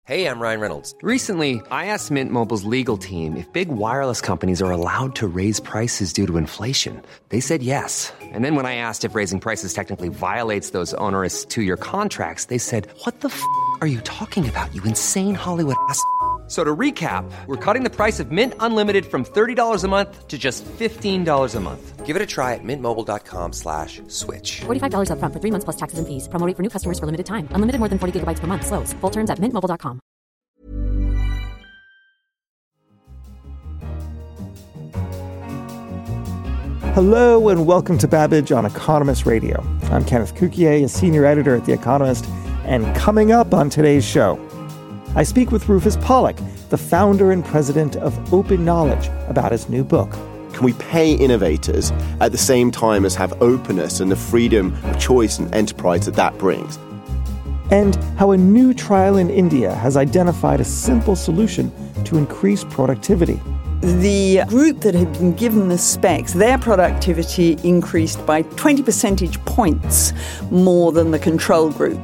Hey, I'm Ryan Reynolds. Recently, I asked Mint Mobile's legal team if big wireless companies are allowed to raise prices due to inflation. They said yes. And then when I asked if raising prices technically violates those onerous two-year contracts, they said, "What the f*** are you talking about, you insane Hollywood ass?" So to recap, we're cutting the price of Mint Unlimited from $30 a month to just $15 a month. Give it a try at mintmobile.com/switch. $45 up front for 3 months plus taxes and fees. Promo rate for new customers for limited time. Unlimited more than 40 gigabytes per month. Slows full terms at mintmobile.com. Hello and welcome to Babbage on Economist Radio. I'm Kenneth Cukier, a senior editor at The Economist, and coming up on today's show, I speak with Rufus Pollack, the founder and president of Open Knowledge, about his new book. Can we pay innovators at the same time as have openness and the freedom of choice and enterprise that brings? And how a new trial in India has identified a simple solution to increase productivity. The group that had been given the specs, their productivity increased by 20 percentage points more than the control group.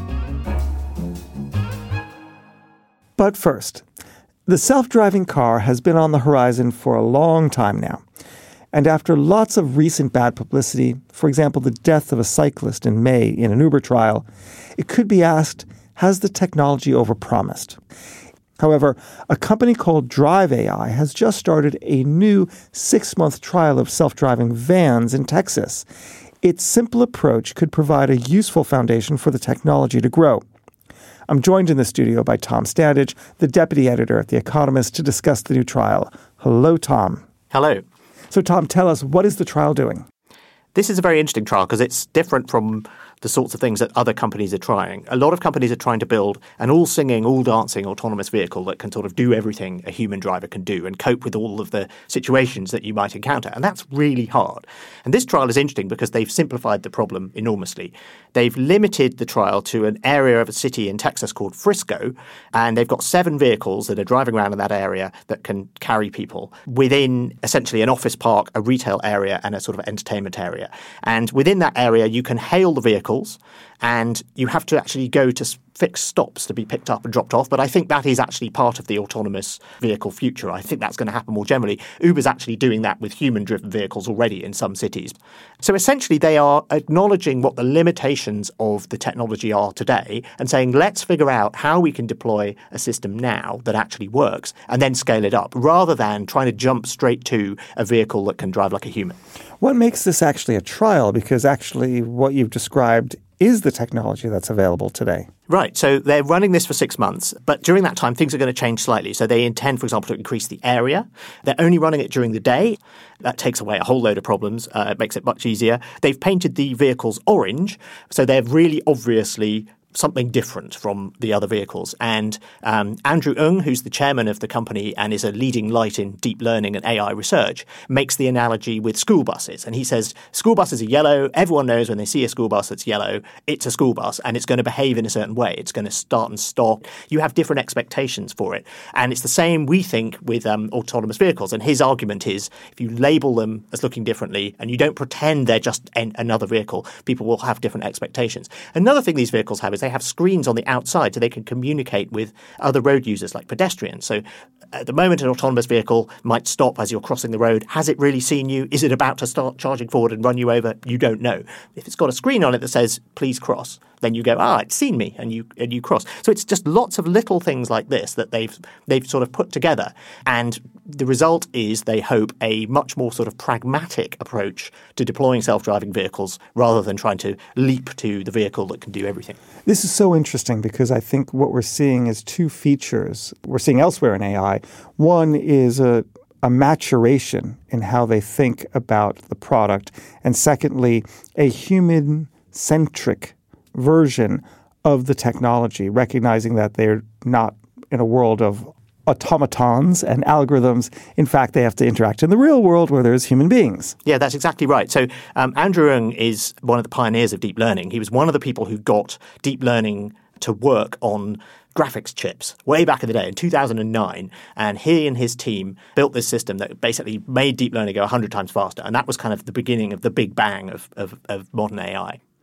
But first, the self-driving car has been on the horizon for a long time now. And after lots of recent bad publicity, for example, the death of a cyclist in May in an Uber trial, it could be asked, has the technology overpromised? However, a company called Drive AI has just started a new 6-month trial of self-driving vans in Texas. Its simple approach could provide a useful foundation for the technology to grow. I'm joined in the studio by Tom Standage, the deputy editor at The Economist, to discuss the new trial. Hello, Tom. Hello. So, Tom, tell us, what is the trial doing? This is a very interesting trial because it's different from the sorts of things that other companies are trying. A lot of companies are trying to build an all-singing, all-dancing autonomous vehicle that can sort of do everything a human driver can do and cope with all of the situations that you might encounter. And that's really hard. And this trial is interesting because they've simplified the problem enormously. They've limited the trial to an area of a city in Texas called Frisco, and they've got 7 vehicles that are driving around in that area that can carry people within essentially an office park, a retail area, and a sort of entertainment area. And within that area, you can hail the vehicles, and you have to actually go to fixed stops to be picked up and dropped off. But I think that is actually part of the autonomous vehicle future. I think that's going to happen more generally. Uber's actually doing that with human-driven vehicles already in some cities. So essentially, they are acknowledging what the limitations of the technology are today and saying, let's figure out how we can deploy a system now that actually works and then scale it up, rather than trying to jump straight to a vehicle that can drive like a human. What makes this actually a trial? Because actually what you've described is the technology that's available today. Right. So they're running this for 6 months, but during that time, things are going to change slightly. So they intend, for example, to increase the area. They're only running it during the day. That takes away a whole load of problems. It makes it much easier. They've painted the vehicles orange, so they're really obviously something different from the other vehicles. And Andrew Ng, who's the chairman of the company and is a leading light in deep learning and AI research, makes the analogy with school buses. And he says, school buses are yellow. Everyone knows when they see a school bus that's yellow, it's a school bus, and it's going to behave in a certain way. It's going to start and stop. You have different expectations for it. And it's the same, we think, with autonomous vehicles. And his argument is, if you label them as looking differently and you don't pretend they're just another vehicle, people will have different expectations. Another thing these vehicles have is they have screens on the outside so they can communicate with other road users like pedestrians. So at the moment, an autonomous vehicle might stop as you're crossing the road. Has it really seen you? Is it about to start charging forward and run you over? You don't know. If it's got a screen on it that says, please cross, then you go, it's seen me, and you cross. So it's just lots of little things like this that they've sort of put together. And the result is, they hope, a much more sort of pragmatic approach to deploying self-driving vehicles rather than trying to leap to the vehicle that can do everything. This is so interesting because I think what we're seeing is 2 features we're seeing elsewhere in AI. One is a maturation in how they think about the product. And secondly, a human-centric version of the technology, recognizing that they're not in a world of automatons and algorithms. In fact, they have to interact in the real world where there's human beings. Yeah, that's exactly right. So Andrew Ng is one of the pioneers of deep learning. He was one of the people who got deep learning to work on graphics chips way back in the day in 2009. And he and his team built this system that basically made deep learning go 100 times faster. And that was kind of the beginning of the big bang of modern AI.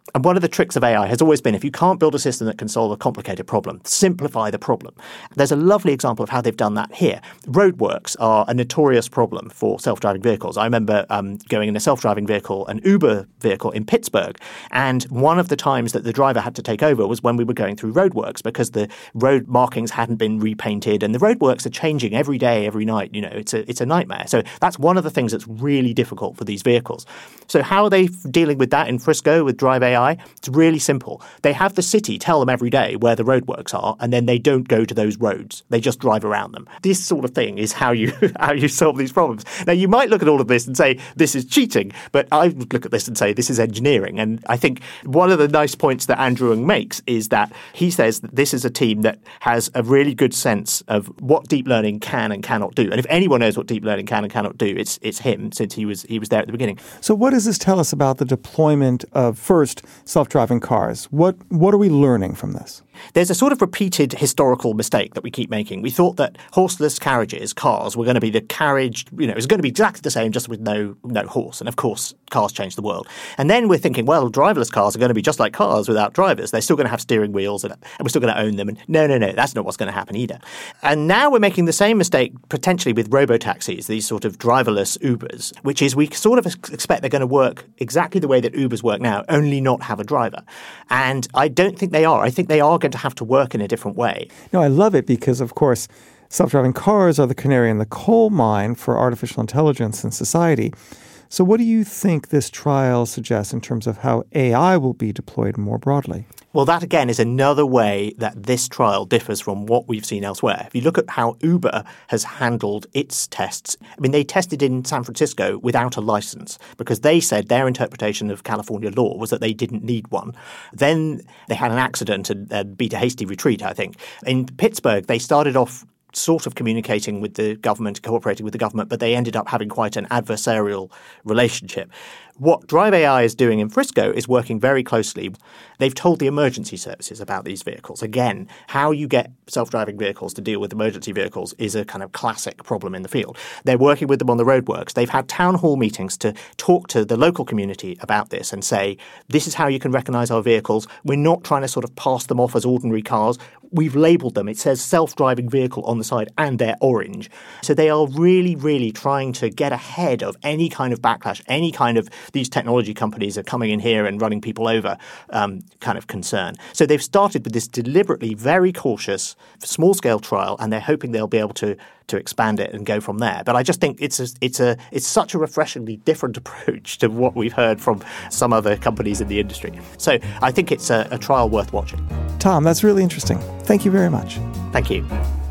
And one of the tricks of AI has always been, if you can't build a system that can solve a complicated problem, simplify the problem. There's a lovely example of how they've done that here. Roadworks are a notorious problem for self-driving vehicles. I remember going in a self-driving vehicle, an Uber vehicle in Pittsburgh, and one of the times that the driver had to take over was when we were going through roadworks because the road markings hadn't been repainted, and the roadworks are changing every day, every night. It's a nightmare. So that's one of the things that's really difficult for these vehicles. So how are they dealing with that in Frisco with Drive AI? It's really simple. They have the city tell them every day where the roadworks are, and then they don't go to those roads. They just drive around them. This sort of thing is how you solve these problems. Now, you might look at all of this and say, this is cheating, but I would look at this and say, this is engineering. And I think one of the nice points that Andrew Ng makes is that he says that this is a team that has a really good sense of what deep learning can and cannot do. And if anyone knows what deep learning can and cannot do, it's him, since he was there at the beginning. So what does this tell us about the deployment of, first, self-driving cars? What are we learning from this? There's a sort of repeated historical mistake that we keep making. We thought that horseless carriages, cars, were going to be the carriage, it was going to be exactly the same, just with no horse. And of course, cars changed the world. And then we're thinking, well, driverless cars are going to be just like cars without drivers. They're still going to have steering wheels and we're still going to own them. And no, that's not what's going to happen either. And now we're making the same mistake potentially with robo-taxis, these sort of driverless Ubers, which is we sort of expect they're going to work exactly the way that Ubers work now, only not have a driver. And I don't think they are. I think they are going to have to work in a different way. No, I love it because, of course, self-driving cars are the canary in the coal mine for artificial intelligence in society. So what do you think this trial suggests in terms of how AI will be deployed more broadly? Well, that again is another way that this trial differs from what we've seen elsewhere. If you look at how Uber has handled its tests, they tested in San Francisco without a license because they said their interpretation of California law was that they didn't need one. Then they had an accident and beat a hasty retreat, I think. In Pittsburgh, they started off sort of communicating with the government, cooperating with the government, but they ended up having quite an adversarial relationship. What Drive AI is doing in Frisco is working very closely. They've told the emergency services about these vehicles. Again, how you get self-driving vehicles to deal with emergency vehicles is a kind of classic problem in the field. They're working with them on the roadworks. They've had town hall meetings to talk to the local community about this and say, this is how you can recognize our vehicles. We're not trying to sort of pass them off as ordinary cars. We've labeled them. It says self-driving vehicle on the side and they're orange. So they are really, really trying to get ahead of any kind of backlash, any kind of these technology companies are coming in here and running people over kind of concern. So they've started with this deliberately very cautious, small-scale trial, and they're hoping they'll be able to expand it and go from there. But I just think it's such a refreshingly different approach to what we've heard from some other companies in the industry. So I think it's a trial worth watching. Tom, that's really interesting. Thank you very much. Thank you.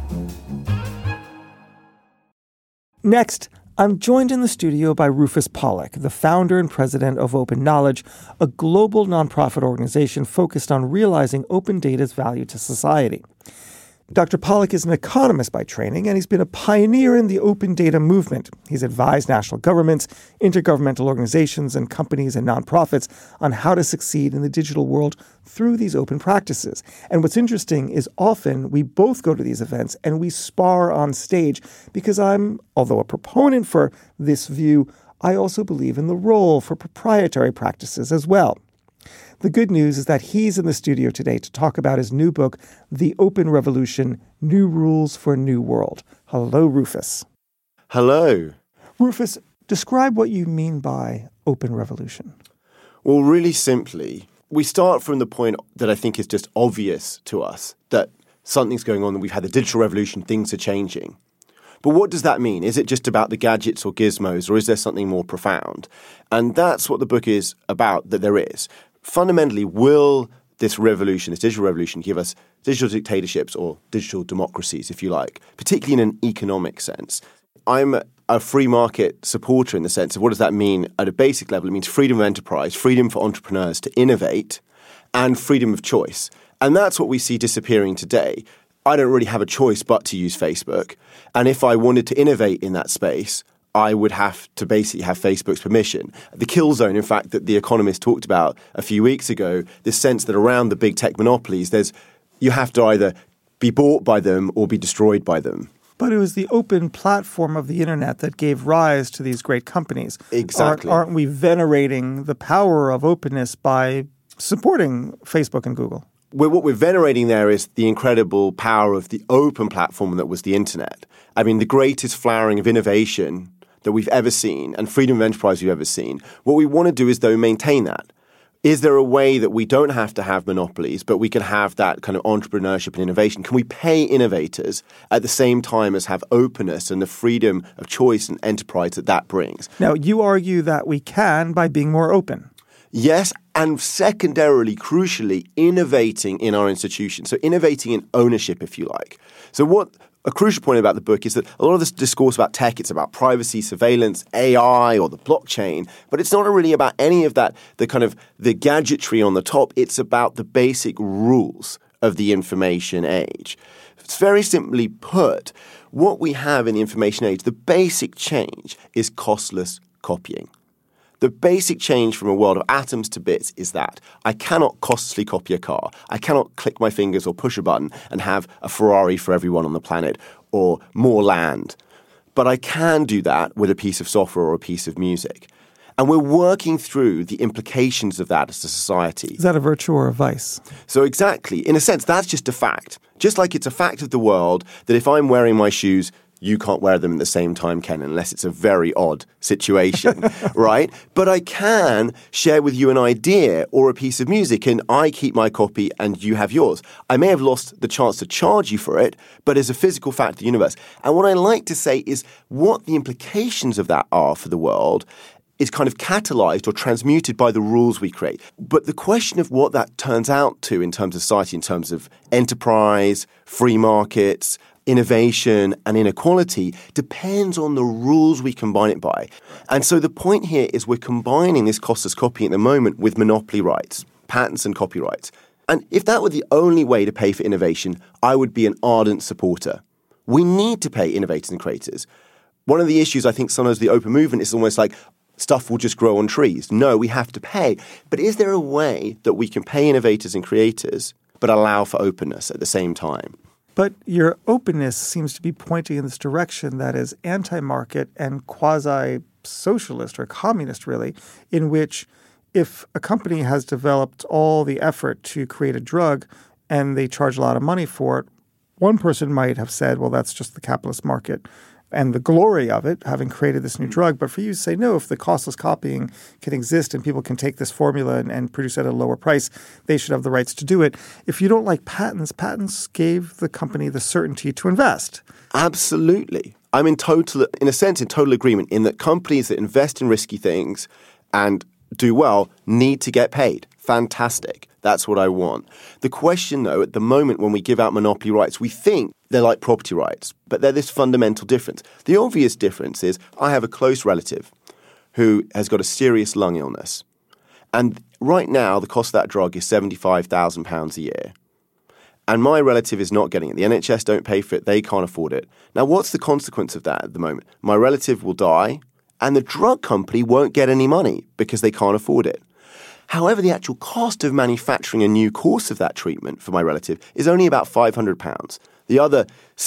Next, I'm joined in the studio by Rufus Pollack, the founder and president of Open Knowledge, a global nonprofit organization focused on realizing open data's value to society. Dr. Pollack is an economist by training, and he's been a pioneer in the open data movement. He's advised national governments, intergovernmental organizations, and companies and nonprofits on how to succeed in the digital world through these open practices. And what's interesting is often we both go to these events and we spar on stage because although a proponent for this view, I also believe in the role for proprietary practices as well. The good news is that he's in the studio today to talk about his new book, The Open Revolution, New Rules for a New World. Hello, Rufus. Hello. Rufus, describe what you mean by open revolution. Well, really simply, we start from the point that I think is just obvious to us, that something's going on, that we've had the digital revolution, things are changing. But what does that mean? Is it just about the gadgets or gizmos, or is there something more profound? And that's what the book is about, that there is. Fundamentally, will this revolution, this digital revolution, give us digital dictatorships or digital democracies, if you like, particularly in an economic sense? I'm a free market supporter in the sense of what does that mean at a basic level? It means freedom of enterprise, freedom for entrepreneurs to innovate, and freedom of choice. And that's what we see disappearing today. I don't really have a choice but to use Facebook. And if I wanted to innovate in that space, I would have to basically have Facebook's permission. The kill zone, in fact, that The Economist talked about a few weeks ago, this sense that around the big tech monopolies, you have to either be bought by them or be destroyed by them. But it was the open platform of the internet that gave rise to these great companies. Exactly. Aren't we venerating the power of openness by supporting Facebook and Google. What we're venerating there is the incredible power of the open platform that was the internet. I mean, the greatest flowering of innovation that we've ever seen and freedom of enterprise we've ever seen. What we want to do is, though, maintain that. Is there a way that we don't have to have monopolies, but we can have that kind of entrepreneurship and innovation? Can we pay innovators at the same time as have openness and the freedom of choice and enterprise that brings? Now, you argue that we can by being more open. Yes, and secondarily, crucially, innovating in our institutions. So innovating in ownership, if you like. So what a crucial point about the book is that a lot of this discourse about tech, it's about privacy, surveillance, AI, or the blockchain, but it's not really about any of that, the gadgetry on the top. It's about the basic rules of the information age. It's very simply put, what we have in the information age, the basic change is costless copying. The basic change from a world of atoms to bits is that I cannot costly copy a car. I cannot click my fingers or push a button and have a Ferrari for everyone on the planet or more land. But I can do that with a piece of software or a piece of music. And we're working through the implications of that as a society. Is that a virtue or a vice? So exactly. In a sense, that's just a fact. Just like it's a fact of the world that if I'm wearing my shoes, you can't wear them at the same time, Ken, unless it's a very odd situation, right? But I can share with you an idea or a piece of music, and I keep my copy and you have yours. I may have lost the chance to charge you for it, but as a physical fact of the universe. And what I like to say is what the implications of that are for the world is kind of catalyzed or transmuted by the rules we create. But the question of what that turns out to in terms of society, in terms of enterprise, free markets, innovation and inequality depends on the rules we combine it by. And so the point here is we're combining this costless copying at the moment with monopoly rights, patents and copyrights. And if that were the only way to pay for innovation, I would be an ardent supporter. We need to pay innovators and creators. One of the issues I think sometimes the open movement is almost like stuff will just grow on trees. No, we have to pay. But is there a way that we can pay innovators and creators but allow for openness at the same time? But your openness seems to be pointing in this direction that is anti-market and quasi-socialist or communist, really, in which if a company has developed all the effort to create a drug and they charge a lot of money for it, one person might have said, well, that's just the capitalist market and the glory of it, having created this new drug. But for you to say, no, if the costless copying can exist and people can take this formula and produce it at a lower price, they should have the rights to do it. If you don't like patents, patents gave the company the certainty to invest. Absolutely. I'm in total agreement in that companies that invest in risky things and do well need to get paid. Fantastic. That's what I want. The question, though, at the moment when we give out monopoly rights, we think they're like property rights, but they're this fundamental difference. The obvious difference is I have a close relative who has got a serious lung illness. And right now, the cost of that drug is £75,000 a year. And my relative is not getting it. The NHS don't pay for it. They can't afford it. Now, what's the consequence of that at the moment? My relative will die, and the drug company won't get any money because they can't afford it. However, the actual cost of manufacturing a new course of that treatment for my relative is only about £500. The other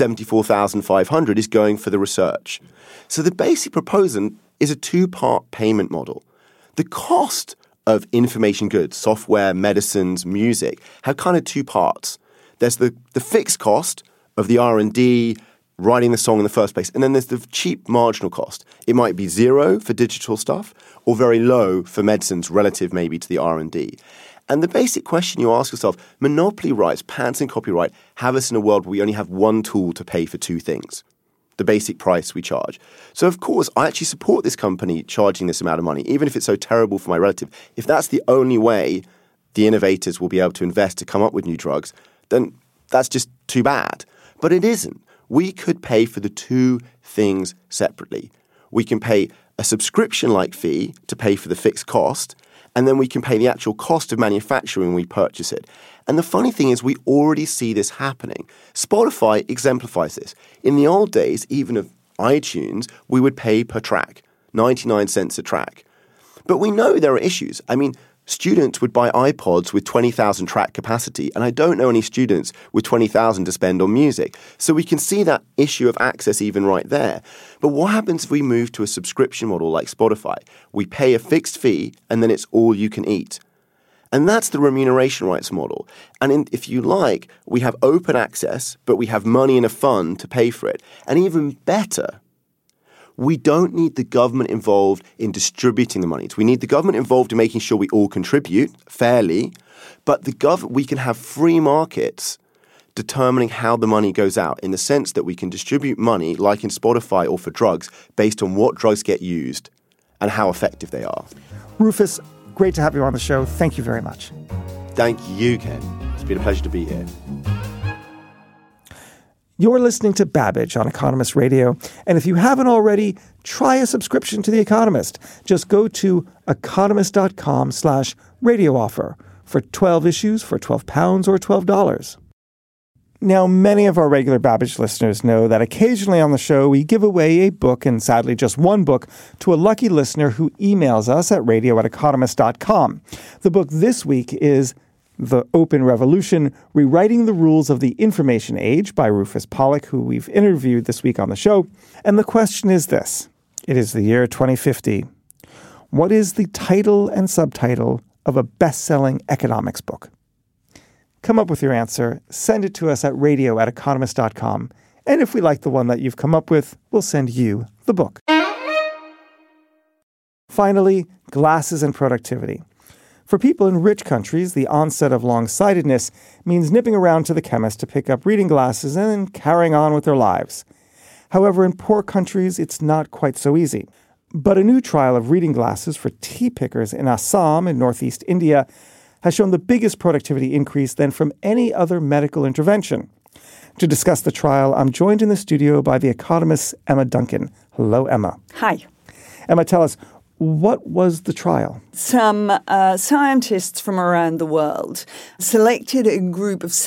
$74,500 is going for the research. So the basic proposal is a two-part payment model. The cost of information goods, software, medicines, music, have kind of two parts. There's the fixed cost of the R&D, writing the song in the first place, and then there's the cheap marginal cost. It might be zero for digital stuff or very low for medicines relative maybe to the R&D. And the basic question you ask yourself, monopoly rights, patents and copyright have us in a world where we only have one tool to pay for two things, the basic price we charge. So of course, I actually support this company charging this amount of money, even if it's so terrible for my relative. If that's the only way the innovators will be able to invest to come up with new drugs, then that's just too bad. But it isn't. We could pay for the two things separately. We can pay a subscription-like fee to pay for the fixed cost, and then we can pay the actual cost of manufacturing when we purchase it. And the funny thing is we already see this happening. Spotify exemplifies this. In the old days, even of iTunes, we would pay per track, 99 cents a track. But we know there are issues. I mean, students would buy iPods with 20,000 track capacity, and I don't know any students with 20,000 to spend on music. So we can see that issue of access even right there. But what happens if we move to a subscription model like Spotify? We pay a fixed fee, and then it's all you can eat. And that's the remuneration rights model. And if you like, we have open access, but we have money in a fund to pay for it. And even better, we don't need the government involved in distributing the money. We need the government involved in making sure we all contribute fairly, but we can have free markets determining how the money goes out, in the sense that we can distribute money, like in Spotify or for drugs, based on what drugs get used and how effective they are. Rufus, great to have you on the show. Thank you very much. Thank you, Ken. It's been a pleasure to be here. You're listening to Babbage on Economist Radio, and if you haven't already, try a subscription to The Economist. Just go to economist.com/radio offer for 12 issues for £12 or $12. Now, many of our regular Babbage listeners know that occasionally on the show we give away a book, and sadly just one book, to a lucky listener who emails us at radio@economist.com. The book this week is The Open Revolution, Rewriting the Rules of the Information Age by Rufus Pollack, who we've interviewed this week on the show. And the question is this. It is the year 2050. What is the title and subtitle of a best-selling economics book? Come up with your answer, send it to us at radio@economist.com, and if we like the one that you've come up with, we'll send you the book. Finally, glasses and productivity. For people in rich countries, the onset of long-sightedness means nipping around to the chemist to pick up reading glasses and then carrying on with their lives. However, in poor countries, it's not quite so easy. But a new trial of reading glasses for tea pickers in Assam in northeast India has shown the biggest productivity increase than from any other medical intervention. To discuss the trial, I'm joined in the studio by The Economist's Emma Duncan. Hello, Emma. Hi. Emma, tell us, what was the trial? Some scientists from around the world selected a group of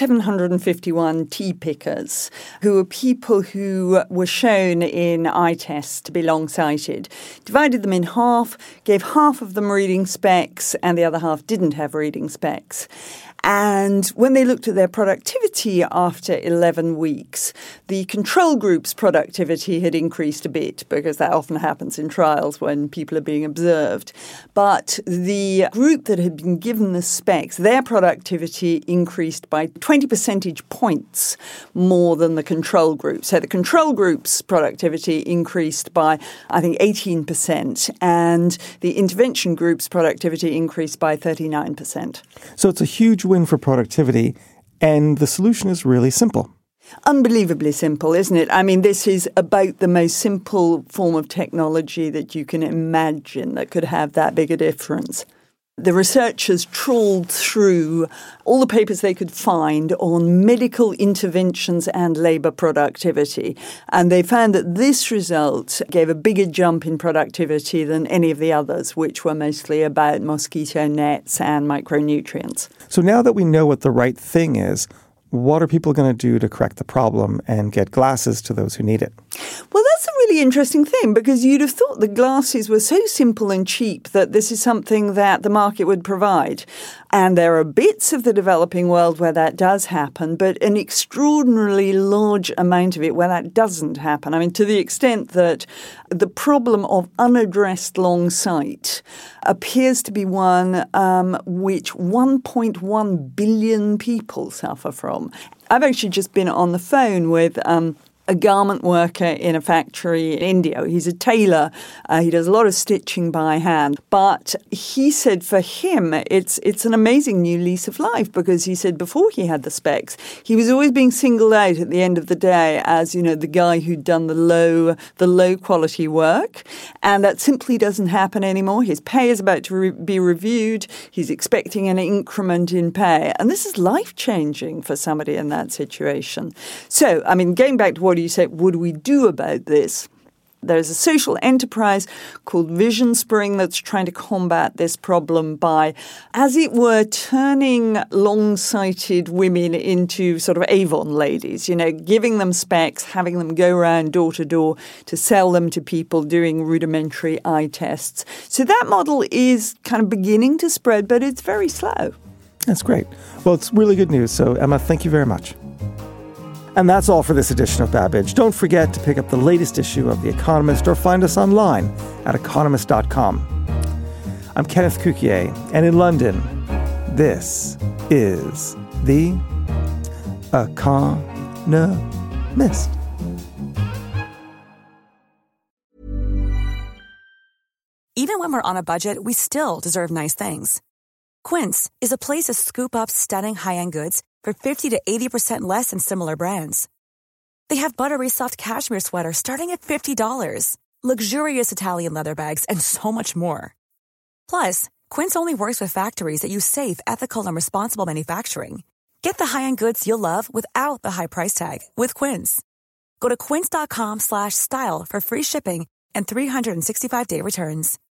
751 tea pickers who were people who were shown in eye tests to be long-sighted, divided them in half, gave half of them reading specs, and the other half didn't have reading specs. And when they looked at their productivity after 11 weeks, the control group's productivity had increased a bit, because that often happens in trials when people are being observed. But the group that had been given the specs, their productivity increased by 20 percentage points more than the control group. So the control group's productivity increased by, I think, 18%, and the intervention group's productivity increased by 39%. So it's a huge win for productivity, and the solution is really simple. Unbelievably simple, isn't it? I mean, this is about the most simple form of technology that you can imagine that could have that big a difference. The researchers trawled through all the papers they could find on medical interventions and labour productivity, and they found that this result gave a bigger jump in productivity than any of the others, which were mostly about mosquito nets and micronutrients. So now that we know what the right thing is, what are people going to do to correct the problem and get glasses to those who need it? Well, that's a really interesting thing, because you'd have thought the glasses were so simple and cheap that this is something that the market would provide. And there are bits of the developing world where that does happen, but an extraordinarily large amount of it where that doesn't happen. I mean, to the extent that the problem of unaddressed long sight appears to be one which 1.1 billion people suffer from. I've actually just been on the phone with a garment worker in a factory in India. He's a tailor. He does a lot of stitching by hand. But he said for him, it's an amazing new lease of life, because he said before he had the specs, he was always being singled out at the end of the day as, you know, the guy who'd done the low quality work. And that simply doesn't happen anymore. His pay is about to be reviewed. He's expecting an increment in pay. And this is life-changing for somebody in that situation. So, I mean, going back to what you say, what do we do about this? There's a social enterprise called Vision Spring that's trying to combat this problem by, as it were, turning long-sighted women into sort of Avon ladies, you know, giving them specs, having them go around door to door to sell them to people doing rudimentary eye tests. So that model is kind of beginning to spread, but it's very slow. That's great. Well, it's really good news. So, Emma, thank you very much. And that's all for this edition of Babbage. Don't forget to pick up the latest issue of The Economist or find us online at economist.com. I'm Kenneth Cukier, and in London, This is The Economist. Even when we're on a budget, we still deserve nice things. Quince is a place to scoop up stunning high-end goods for 50 to 80% less than similar brands. They have buttery soft cashmere sweaters starting at $50, luxurious Italian leather bags, and so much more. Plus, Quince only works with factories that use safe, ethical, and responsible manufacturing. Get the high-end goods you'll love without the high price tag with Quince. Go to quince.com/style for free shipping and 365-day returns.